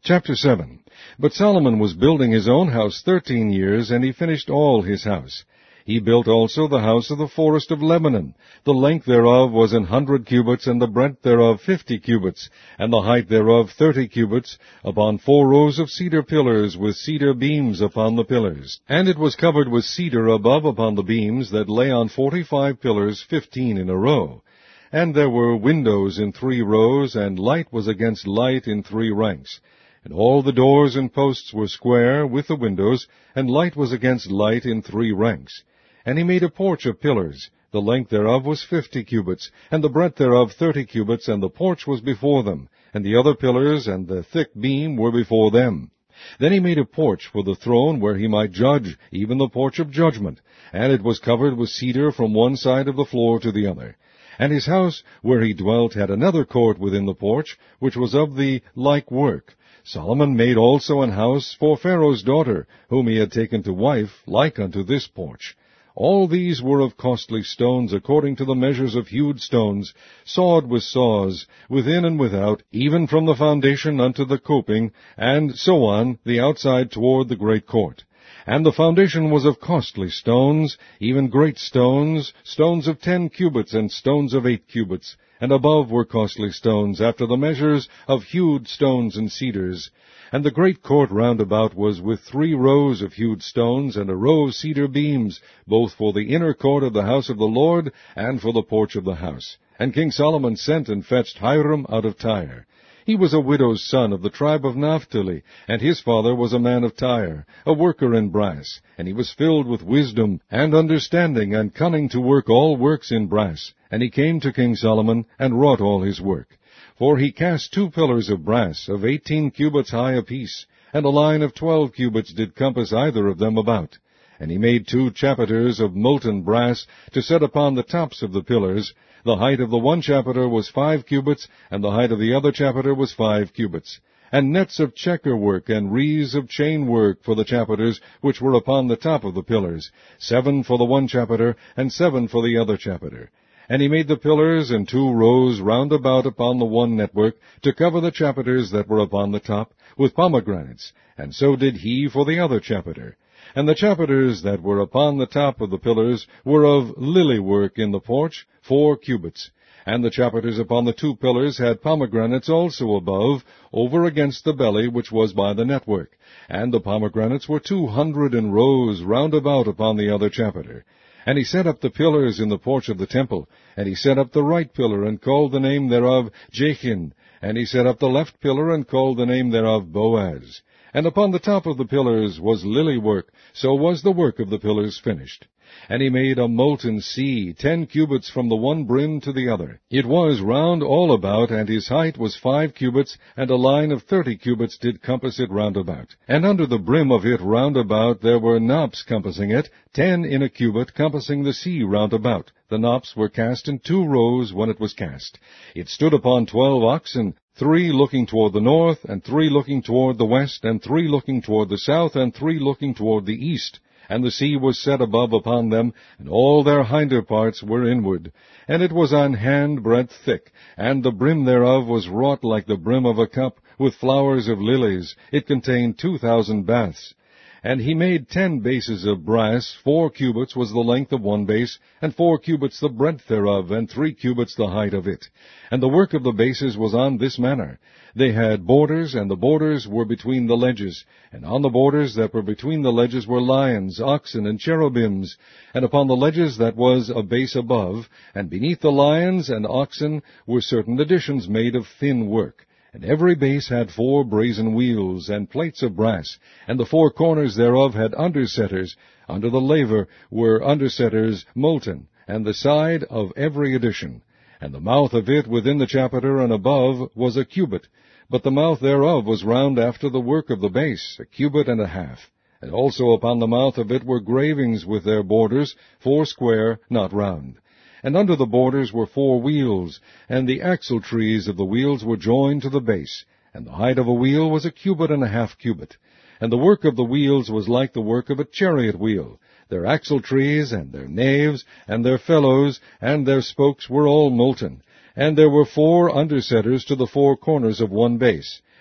Chapter 7. But Solomon was building his own house 13 years, and he finished all his house. He built also the house of the forest of Lebanon. The length thereof was 100 cubits, and the breadth thereof 50 cubits, and the height thereof 30 cubits, upon 4 rows of cedar pillars, with cedar beams upon the pillars. And it was covered with cedar above upon the beams, that lay on 45 pillars, 15 in a row. And there were windows in 3 rows, and light was against light in 3 ranks. And all the doors and posts were square, with the windows, and light was against light in 3 ranks. And he made a porch of pillars. The length thereof was 50 cubits, and the breadth thereof 30 cubits, and the porch was before them, and the other pillars and the thick beam were before them. Then he made a porch for the throne where he might judge, even the porch of judgment, and it was covered with cedar from one side of the floor to the other. And his house where he dwelt had another court within the porch, which was of the like work. Solomon made also an house for Pharaoh's daughter, whom he had taken to wife, like unto this porch. All these were of costly stones, according to the measures of hewed stones, sawed with saws, within and without, even from the foundation unto the coping, and so on, the outside toward the great court. And the foundation was of costly stones, even great stones, stones of 10 cubits, and stones of 8 cubits. And above were costly stones, after the measures of hewed stones and cedars. And the great court round about was with 3 rows of hewed stones, and a row of cedar beams, both for the inner court of the house of the Lord, and for the porch of the house. And King Solomon sent and fetched Hiram out of Tyre. He was a widow's son of the tribe of Naphtali, and his father was a man of Tyre, a worker in brass. And he was filled with wisdom, and understanding, and cunning to work all works in brass. And he came to King Solomon, and wrought all his work. For he cast 2 pillars of brass, of 18 cubits high apiece, and a line of 12 cubits did compass either of them about. And he made 2 chapiters of molten brass, to set upon the tops of the pillars. The height of the one chapiter was 5 cubits, and the height of the other chapiter was 5 cubits. And nets of checker work, and wreaths of chain work for the chapiters, which were upon the top of the pillars, 7 for the one chapiter, and 7 for the other chapiter. And he made the pillars in 2 rows round about upon the one network, to cover the chapiters that were upon the top, with pomegranates, and so did he for the other chapiter. And the chapiters that were upon the top of the pillars were of lily work in the porch, 4 cubits. And the chapiters upon the 2 pillars had pomegranates also above, over against the belly which was by the network. And the pomegranates were 200 in rows round about upon the other chapiter. And he set up the pillars in the porch of the temple. And he set up the right pillar, and called the name thereof Jachin. And he set up the left pillar, and called the name thereof Boaz. And upon the top of the pillars was lily work, so was the work of the pillars finished. And he made a molten sea, 10 cubits from the one brim to the other. It was round all about, and his height was 5 cubits, and a line of 30 cubits did compass it round about. And under the brim of it round about there were knops compassing it, 10 in a cubit, compassing the sea round about. The knops were cast in 2 rows when it was cast. It stood upon 12 oxen, 3 looking toward the north, and 3 looking toward the west, and 3 looking toward the south, and 3 looking toward the east. And the sea was set above upon them, and all their hinder parts were inward. And it was an hand breadth thick, and the brim thereof was wrought like the brim of a cup, with flowers of lilies. It contained 2,000 baths. And he made 10 bases of brass, 4 cubits was the length of one base, and 4 cubits the breadth thereof, and 3 cubits the height of it. And the work of the bases was on this manner. They had borders, and the borders were between the ledges. And on the borders that were between the ledges were lions, oxen, and cherubims. And upon the ledges that was a base above, and beneath the lions and oxen were certain additions made of thin work. And every base had 4 brazen wheels, and plates of brass, and the 4 corners thereof had undersetters. Under the laver were undersetters molten, and the side of every addition. And the mouth of it within the chapiter and above was a cubit, but the mouth thereof was round after the work of the base, a cubit and a half. And also upon the mouth of it were gravings with their borders, 4 square, not round. And under the borders were 4 wheels, and the axletrees of the wheels were joined to the base. And the height of a wheel was a cubit and a half cubit. And the work of the wheels was like the work of a chariot wheel. Their axletrees, and their naves, and their felloes, and their spokes were all molten. And there were 4 undersetters to the 4 corners of one base.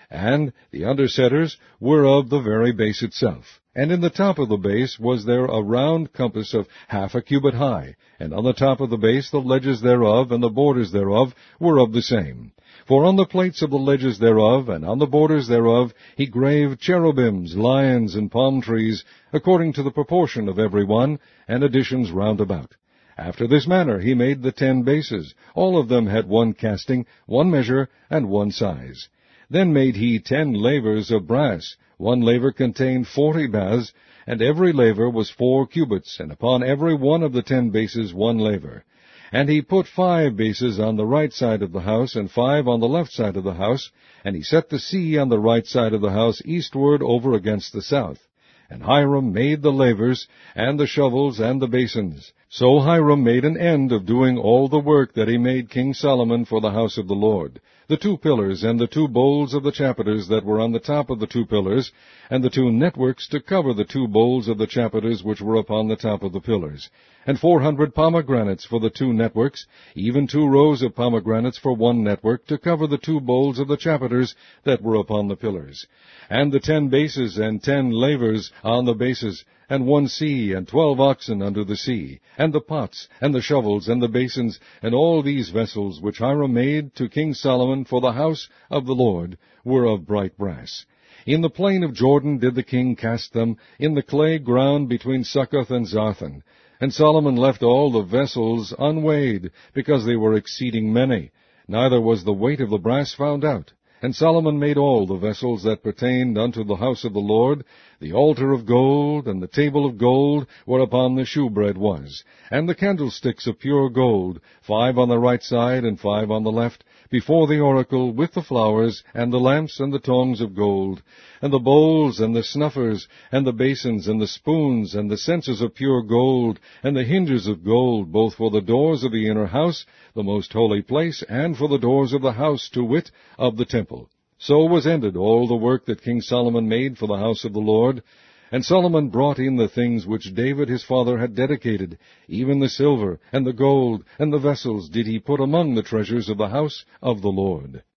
and the undersetters were of the very base itself. And in the top of the base was there a round compass of 1/2 cubit high, and on the top of the base the ledges thereof and the borders thereof were of the same. For on the plates of the ledges thereof, and on the borders thereof, he graved cherubims, lions, and palm trees, according to the proportion of every one, and additions round about. After this manner he made the 10 bases. All of them had one casting, one measure, and one size. Then made he 10 lavers of brass. One laver contained 40 baths, and every laver was 4 cubits, and upon every one of the 10 bases 1 laver. And he put 5 bases on the right side of the house, and 5 on the left side of the house, and he set the sea on the right side of the house eastward over against the south. And Hiram made the lavers, and the shovels, and the basins. So Hiram made an end of doing all the work that he made King Solomon for the house of the Lord, the 2 pillars, and the 2 bowls of the chapiters that were on the top of the 2 pillars, and the 2 networks to cover the 2 bowls of the chapiters which were upon the top of the pillars, and 400 pomegranates for the 2 networks, even 2 rows of pomegranates for 1 network to cover the 2 bowls of the chapiters that were upon the pillars, and the 10 bases and 10 lavers on the bases, and 1 sea, and 12 oxen under the sea, and the pots, and the shovels, and the basins, and all these vessels which Hiram made to King Solomon for the house of the Lord were of bright brass. In the plain of Jordan did the king cast them, in the clay ground between Succoth and Zarthan. And Solomon left all the vessels unweighed, because they were exceeding many. Neither was the weight of the brass found out. And Solomon made all the vessels that pertained unto the house of the Lord, the altar of gold, and the table of gold, whereupon the shewbread was, and the candlesticks of pure gold, 5 on the right side, and 5 on the left, before the oracle, with the flowers, and the lamps, and the tongs of gold, and the bowls, and the snuffers, and the basins, and the spoons, and the censers of pure gold, and the hinges of gold, both for the doors of the inner house, the most holy place, and for the doors of the house, to wit, of the temple. So was ended all the work that King Solomon made for the house of the Lord. And Solomon brought in the things which David his father had dedicated, even the silver, and the gold, and the vessels did he put among the treasures of the house of the Lord.